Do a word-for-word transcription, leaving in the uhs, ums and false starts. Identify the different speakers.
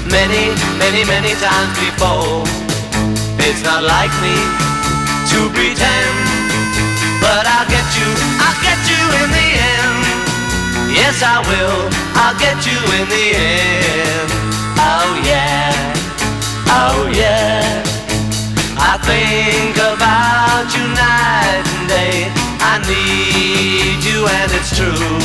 Speaker 1: many, many, many times before. It's not like me to pretend, but I'll get you, I'll get you in the end. Yes, I will, I'll get you in the end. Oh yeah, oh yeah. I think about you night and day. I need you and it's true.